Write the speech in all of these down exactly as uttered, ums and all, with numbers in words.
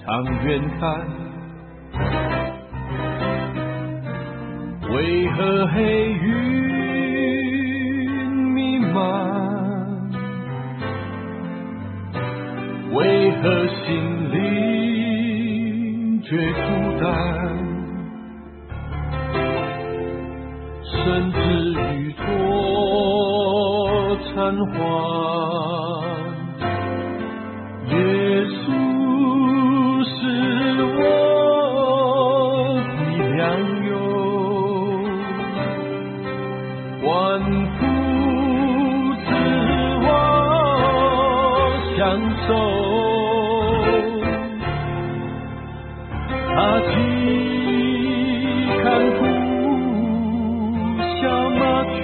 长远看，为何黑云弥漫？为何心灵却孤单？甚至与托残花，耶稣是我的良友，万福之我享受，他既看顾小麻雀，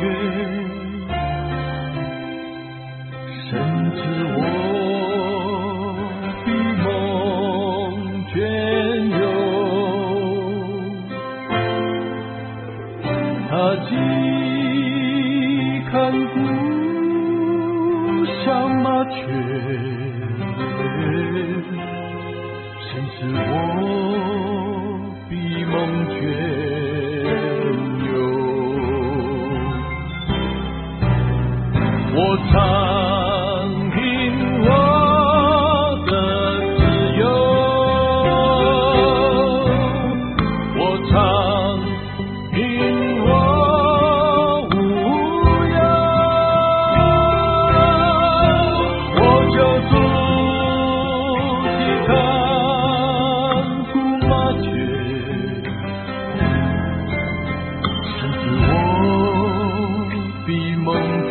甚至我比梦隽永，他既看顾小麻雀，甚至我比梦隽永。我常凭我的自由，我常凭我无忧，我就住地看顾麻雀，甚至我比梦隽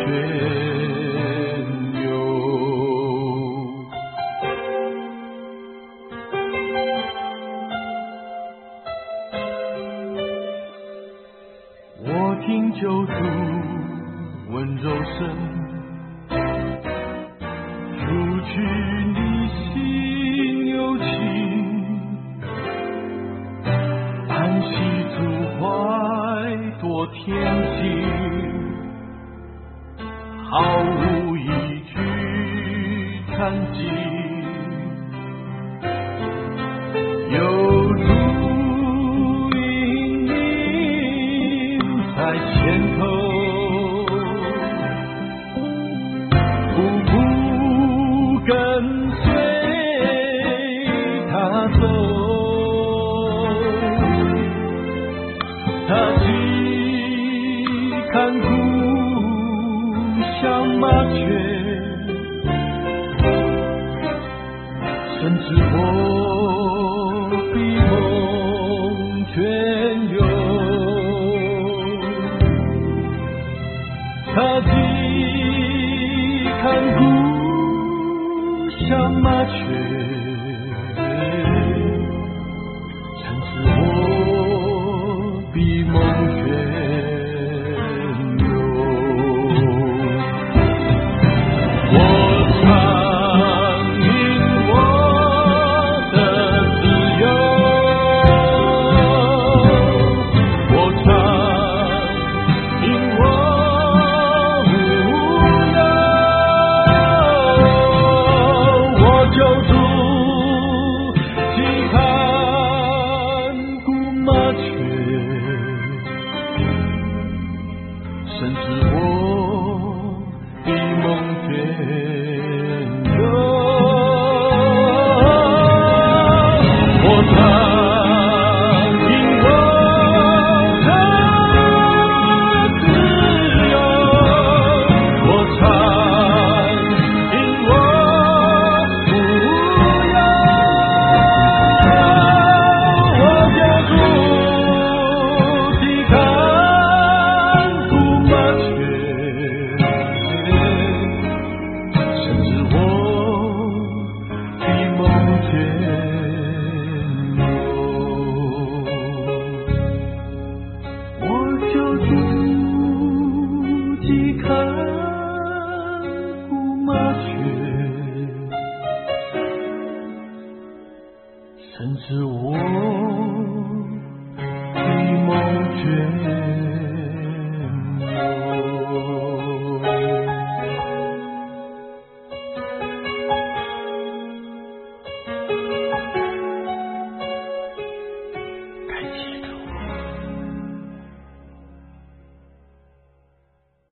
听救主温柔声，除去你心有情，安息主怀多天际，毫无一句残疾，有如在前头，步步跟随他走，他既看顾小麻雀，甚至我比梦隽永。他既看顾小麻雀，甚至我比梦隽永。我常凭我的自由，我常凭我甚至我比梦隽永，我常凭我的自由，我常凭我无忧，我就住地看甚至我比梦隽